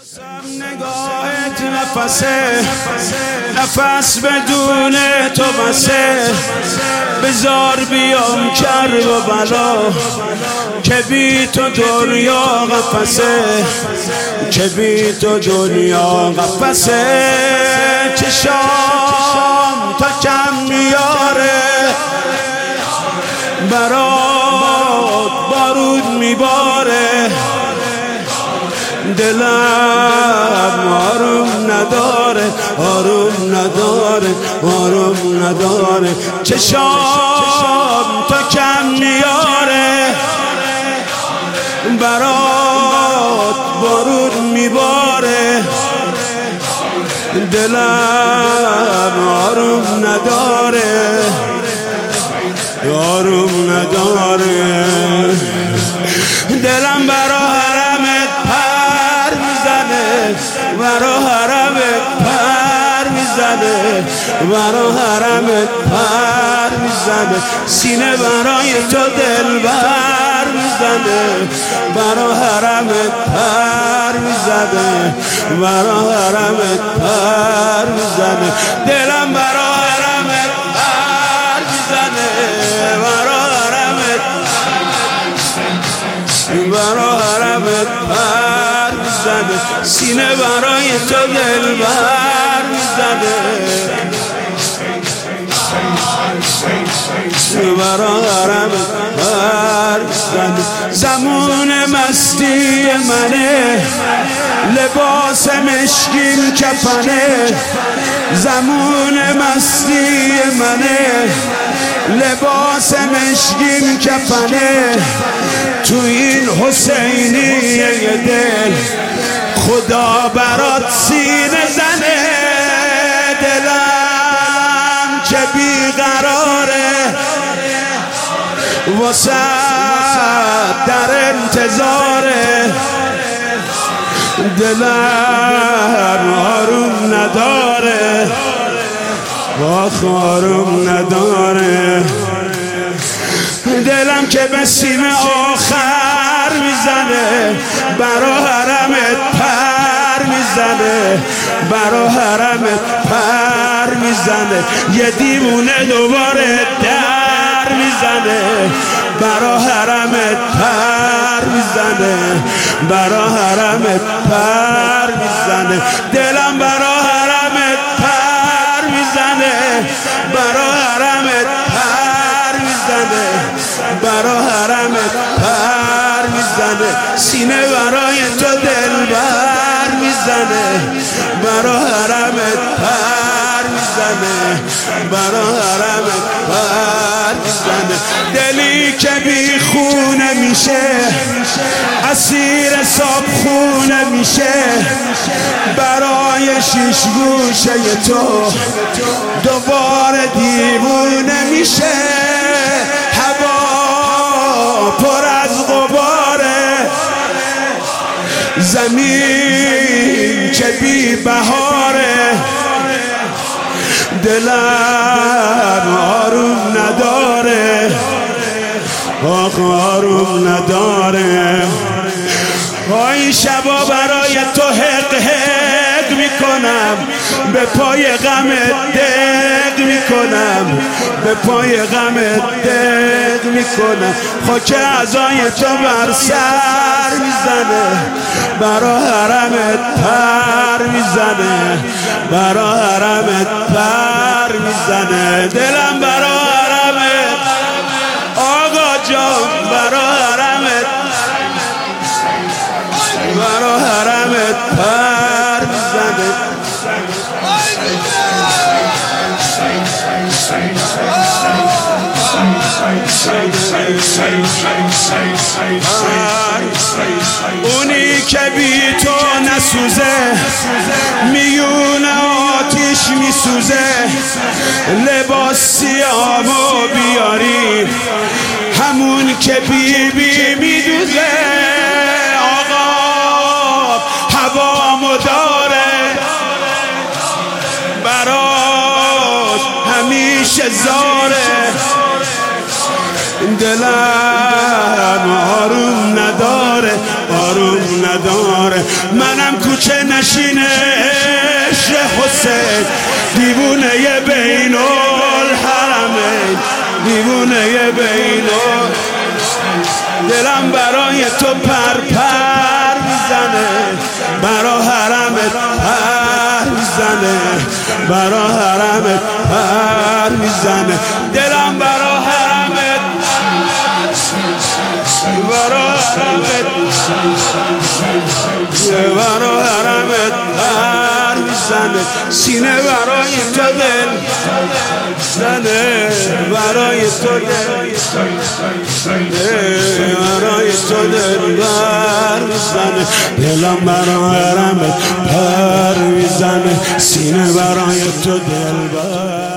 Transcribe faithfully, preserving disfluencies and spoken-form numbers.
نگاهت نفسه نفس بدون تو بسه بزار بیام کرب و بلا که بی تو دنیا قفسه که بی تو دنیا قفسه چشام تا کم میاره برات بارود میباره دلم آروم نداره آروم نداره آروم نداره چشام تا کم میاره برات بارود میباره دلم آروم نداره آروم نداره دلم برا حرمت پر میزنه برا حرمت پر میزنه برا حرمت پر میزنه سینه برای تو دل بر میزنه برا حرمت پر میزنه برا حرمت پر میزنه دلم برا حرمت پر میزنه برا حرمت برا حرمت پر میزنه سینه برای تو دل بر میزنه برا حرمت پر میزنه زمان مستی منه لباس مشکین کفنه زمان مستی منه لباس مشکین کفنه تو این حسینی دل خدا برات سینه زنه دلم که بیقراره واسه در انتظاره دلم آروم نداره آخ آروم نداره دلم که به سیم آخر میزنه برا حرمت پر میزنه برا حرمت پر میزنه یه دیوونه دوباره در میزنه برا حرمت پر میزنه برا حرمت پر میزنه دلم برا حرمت پر میزنه برا حرمت پر میزنه برا حرمت پر میزنه سینه برای تو دل بر میزنه برا حرمت پر میزنه برا حرمت پر میزنه دلی که بی خونه میشه اسیر صاحب خونه میشه برای شیش گوشه تو دوباره دیوونه میشه هوا پر از غباره زمین که بی بهاره دلم آروم نداره آخ آروم نداره این شبا برای تو حق حق میکنم به پای غمت دق میکنم به پای غمت دق میکنم خاک عزای تو بر سر میزنه برا حرمت پر میزنه برا حرمت پر میزنه دلم برا حرمت آقا جان برا حرمت برا حرمت پر میزنه اونی که بی تو نسوزه میون آتیش میسوزه لباس سیامو بیاری همون که بی بی میدوزه آقا هوامو داره براش همیشه زاره دلم آروم نداره آروم نداره منم که نشینه عشق حسین، دیوونه بین الحرمین، دیوونه بین ال... دلم برای تو پر پر میزنه، برا حرمت پر میزنه، برا حرمت پر میزنه، دلم برا حرمت، برا حرمت، برا حرمت پر میزنه، سینه برای تو دل زنه، برای تو دل برای تو دل بر میزنه، دلم برای حرمت پر میزنه، سینه برای تو دل بر